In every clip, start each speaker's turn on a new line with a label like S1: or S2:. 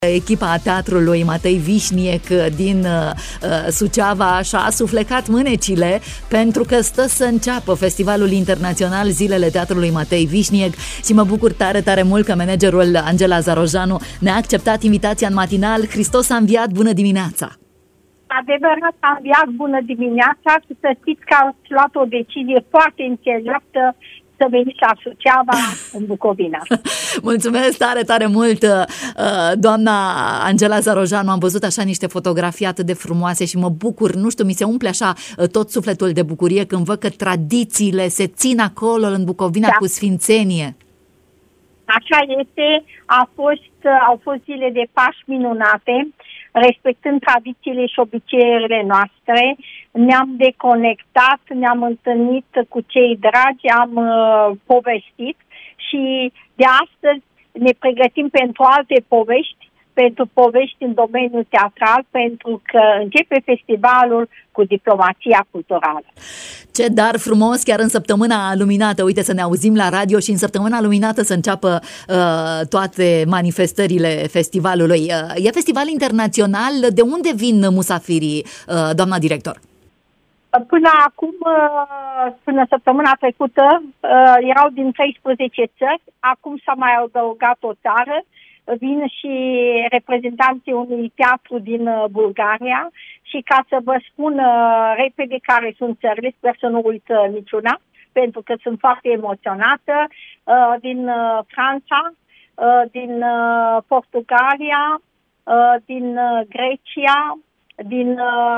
S1: Echipa teatrului Matei Vișniec din Suceava și-a suflecat mânecile pentru că stă să înceapă Festivalul Internațional Zilele Teatrului Matei Vișniec și mă bucur tare, tare mult că managerul Angela Zarojanu ne-a acceptat invitația în matinal. Hristos a înviat, bună dimineața!
S2: Adevărat, a înviat, bună dimineața, și să știți că ați luat o decizie foarte înțeleaptă să veniți la Suceava, în Bucovina.
S1: Mulțumesc tare, tare mult, doamna Angela Zarojanu. Am văzut așa niște fotografii atât de frumoase și mă bucur, nu știu, mi se umple așa tot sufletul de bucurie când văd că tradițiile se țin acolo în Bucovina, da, cu sfințenie.
S2: Așa este, au fost zile de Paști minunate, respectând tradițiile și obiceiurile noastre. Ne-am deconectat, ne-am întâlnit cu cei dragi, am povestit și de astăzi ne pregătim pentru alte povești, pentru povești în domeniul teatral, pentru că începe festivalul cu diplomația culturală.
S1: Ce dar frumos, chiar în săptămâna luminată, uite, să ne auzim la radio și în săptămâna luminată să înceapă toate manifestările festivalului. E festival internațional, de unde vin musafirii, doamna director?
S2: Până acum, până săptămâna trecută, erau din 13 țări, acum s-a mai adăugat o țară. Vin și reprezentanții unui teatru din Bulgaria și ca să vă spun repede care sunt țările, sper să nu uit niciuna, pentru că sunt foarte emoționată, din Franța, din Portugalia, din Grecia, din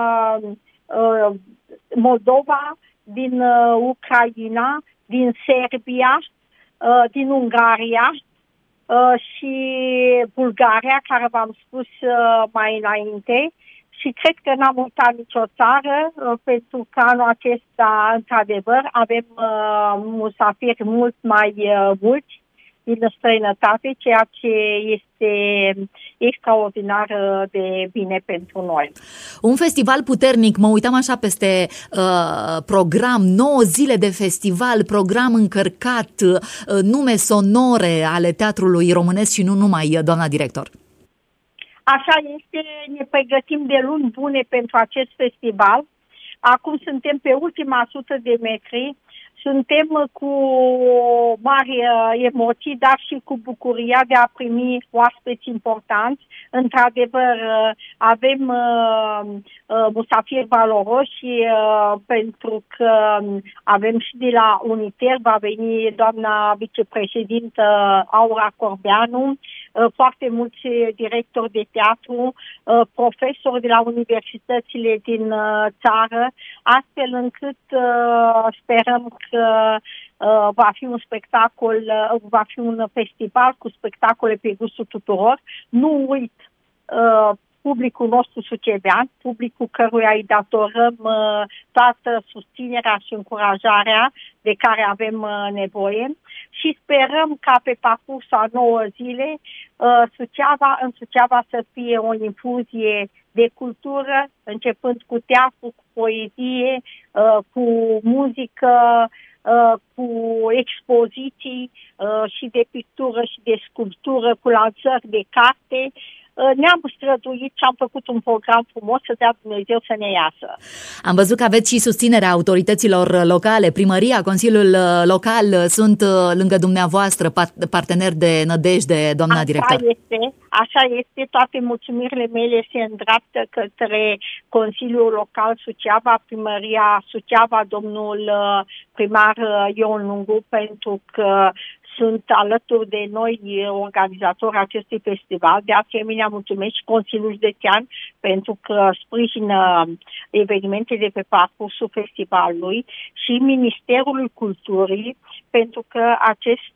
S2: Moldova, din Ucraina, din Serbia, din Ungaria, și Bulgaria, care v-am spus mai înainte, și cred că n-am uitat nicio țară, pentru că anul acesta, într-adevăr, avem musafiri mult mai mulți din străinătate, ceea ce este extraordinar de bine pentru noi.
S1: Un festival puternic, mă uitam așa peste program, 9 zile de festival, program încărcat, nume sonore ale teatrului românesc și nu numai, doamna director.
S2: Așa este, ne pregătim de luni bune pentru acest festival. Acum suntem pe ultima 100 de metri. Suntem cu mari emoții, dar și cu bucuria de a primi oaspeți importanți. Într-adevăr, avem musafiri valoroși, pentru că avem și de la Uniter, va veni doamna vicepreședintă Aura Corbeanu, foarte mulți directori de teatru, profesori de la universitățile din țară, astfel încât sperăm că va fi un spectacol, va fi un festival cu spectacole pe gustul tuturor. Nu uit publicul nostru sucevean, publicul căruia îi datorăm toată susținerea și încurajarea de care avem nevoie și sperăm ca pe parcursul a 9 zile în Suceava să fie o infuzie de cultură, începând cu teatru, cu poezie, cu muzică, cu expoziții și de pictură și de sculptură, cu lansări de carte. Ne-am străduit și am făcut un program frumos, să dea Dumnezeu să ne iasă.
S1: Am văzut că aveți și susținerea autorităților locale, primăria, Consiliul Local sunt lângă dumneavoastră, parteneri de nădejde, doamna director.
S2: Așa este, toate mulțumirile mele se îndreaptă către Consiliul Local Suceava, Primăria Suceava, domnul primar Ion Lungu, pentru că sunt alături de noi organizatorii acestui festival. De asemenea, mulțumesc și Consiliul Județean pentru că sprijină evenimentele pe parcursul festivalului și Ministerul Culturii, pentru că acest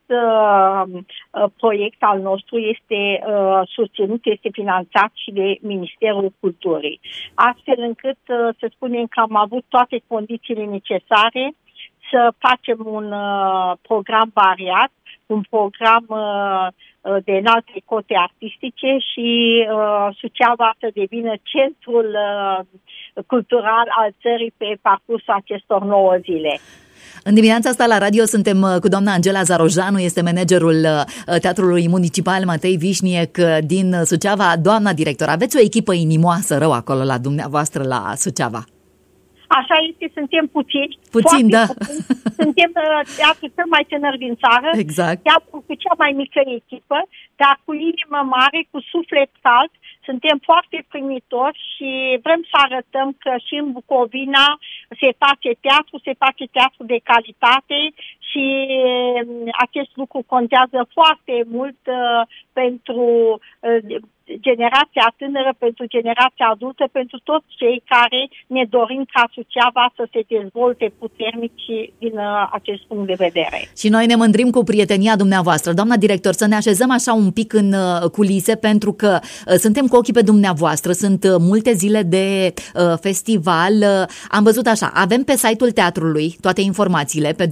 S2: proiect al nostru este susținut, este finanțat și de Ministerul Culturii. Astfel încât să spunem că am avut toate condițiile necesare să facem un program variat, un program de înalte cote artistice și Suceava să devină centrul cultural al țării pe parcursul acestor 9 zile.
S1: În dimineața asta la radio suntem cu doamna Angela Zarojanu, este managerul Teatrului Municipal Matei Vișniec din Suceava. Doamna director, aveți o echipă inimoasă rău acolo la dumneavoastră la Suceava?
S2: Așa este, suntem puțini.
S1: Puțin, da.
S2: Puțini. Suntem teatrul cel mai tânăr din țară.
S1: Exact.
S2: Teatrul cu cea mai mică echipă, dar cu inimă mare, cu suflet cald. Suntem foarte primitori și vrem să arătăm că și în Bucovina se face teatru de calitate și acest lucru contează foarte mult pentru generația tânără, pentru generația adultă, pentru toți cei care ne dorim ca Suceava să se dezvolte puternic și din acest punct de vedere.
S1: Și noi ne mândrim cu prietenia dumneavoastră. Doamna director, să ne așezăm așa un pic în culise, pentru că suntem cu ochii pe dumneavoastră, sunt multe zile de festival. Am văzut așa, avem pe site-ul teatrului toate informațiile, pe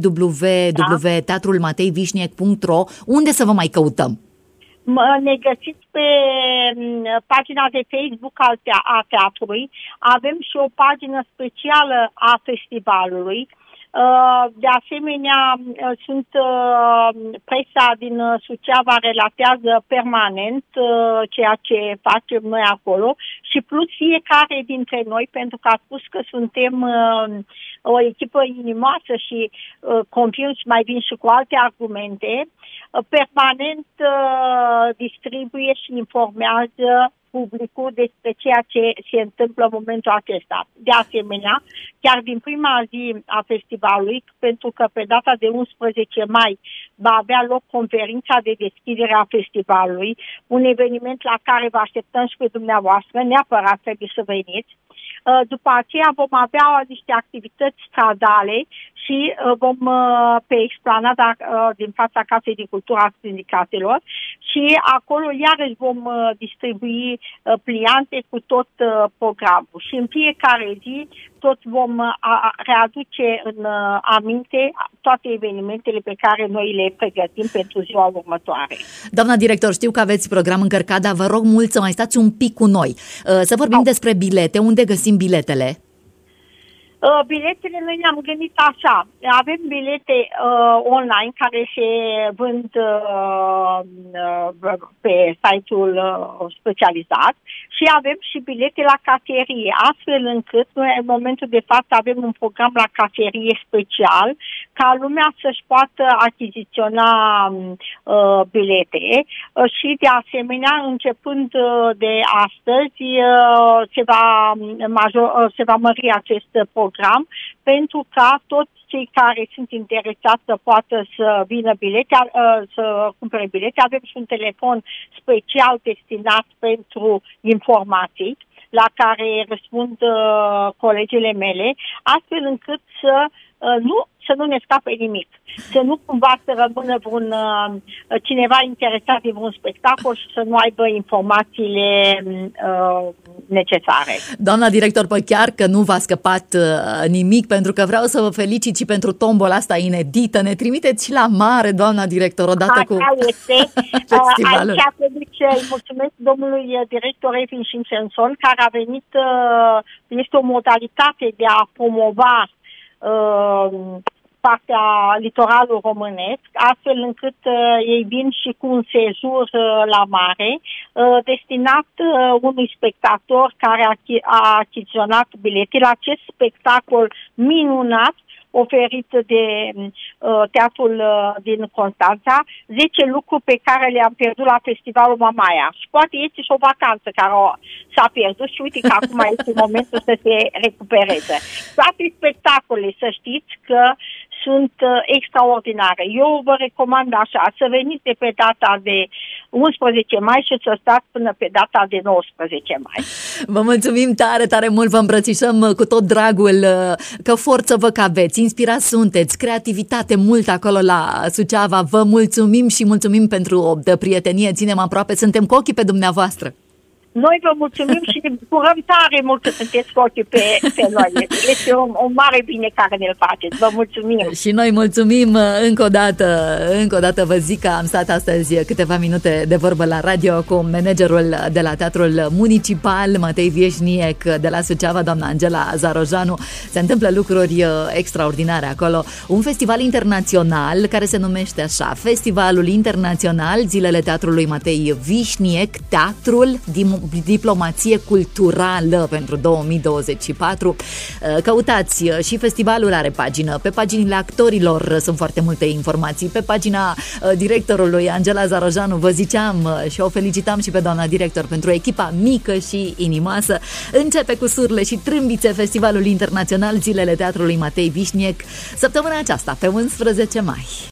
S1: www.teatrulmateivișniec.ro. Unde să vă mai căutăm?
S2: Ne găsiți pe pagina de Facebook a teatrului. Avem și o pagină specială a festivalului. De asemenea, presa din Suceava relatează permanent ceea ce facem noi acolo și plus fiecare dintre noi, pentru că a spus că suntem o echipă inimoasă și confirm și mai vin și cu alte argumente, permanent distribuie și informează publicul despre ceea ce se întâmplă în momentul acesta. De asemenea, chiar din prima zi a festivalului, pentru că pe data de 11 mai va avea loc conferința de deschidere a festivalului, un eveniment la care vă așteptăm și pe dumneavoastră, neapărat trebuie să veniți. După aceea vom avea niște activități stradale și vom pe explanada din fața Casei de Cultură a Sindicatelor și acolo iarăși vom distribui pliante cu tot programul și în fiecare zi tot vom readuce în aminte toate evenimentele pe care noi le pregătim pentru ziua următoare.
S1: Doamna director, știu că aveți program încărcat, dar vă rog mult să mai stați un pic cu noi. Să vorbim despre bilete. Unde găsim biletele?
S2: Biletele noi ne-am gândit așa. Avem bilete online care se vând pe site-ul specializat și avem și bilete la caserie, astfel încât noi în momentul de față avem un program la caserie special ca lumea să-și poată achiziționa bilete și de asemenea începând de astăzi se va mări acest program pentru ca toți cei care sunt interesați să poată să vină să cumpere bilete. Avem și un telefon special destinat pentru informații la care răspund colegele mele, astfel încât să nu ne scape nimic. Să nu cumva să rămână cineva interesat de un spectacol și să nu aibă informațiile necesare.
S1: Doamna director, păi chiar că nu v-a scăpat nimic, pentru că vreau să vă felicit și pentru tombola asta inedită. Ne trimiteți și la mare, doamna director, odată cu festivalul.
S2: Aici îi mulțumesc domnului director Evin Șincenson, care a venit, este o modalitate de a promova partea litoralul românesc, astfel încât ei vin și cu un sejur la mare, destinat unui spectator care a achiziționat bilete la acest spectacol minunat oferit de teatrul din Constanța, 10 lucruri pe care le-am pierdut la festivalul Mamaia. Și poate este și o vacanță care s-a pierdut și uite că acum este momentul să se recupereze. Toate spectacolele, să știți că sunt extraordinare. Eu vă recomand așa, să veniți de pe data de 11 mai și să stați până pe data de 19 mai.
S1: Vă mulțumim tare, tare mult, vă îmbrățișăm cu tot dragul, că forță vă că aveți, inspirați sunteți, creativitate mult acolo la Suceava. Vă mulțumim și mulțumim pentru prietenie, ținem aproape, suntem cu ochii pe dumneavoastră.
S2: Noi vă mulțumim și ne bucurăm tare mult că sunteți cu ochii pe noi. Este o mare bine care ne-l faceți. Vă mulțumim.
S1: Și noi mulțumim încă o dată. Încă o dată vă zic că am stat astăzi câteva minute de vorbă la radio cu managerul de la Teatrul Municipal, Matei Vieșniec, de la Suceava, doamna Angela Zarojanu. Se întâmplă lucruri extraordinare acolo. Un festival internațional care se numește așa, Festivalul Internațional Zilele Teatrului Matei Vieșniec, Teatrul Diplomație Culturală pentru 2024. Căutați și festivalul are pagină. Pe paginile actorilor sunt foarte multe informații. Pe pagina directorului Angela Zarojanu, vă ziceam și o felicitam și pe doamna director pentru echipa mică și inimoasă. Începe cu surle și trâmbițe Festivalul Internațional Zilele Teatrului Matei Vieșniec săptămâna aceasta, pe 11 mai.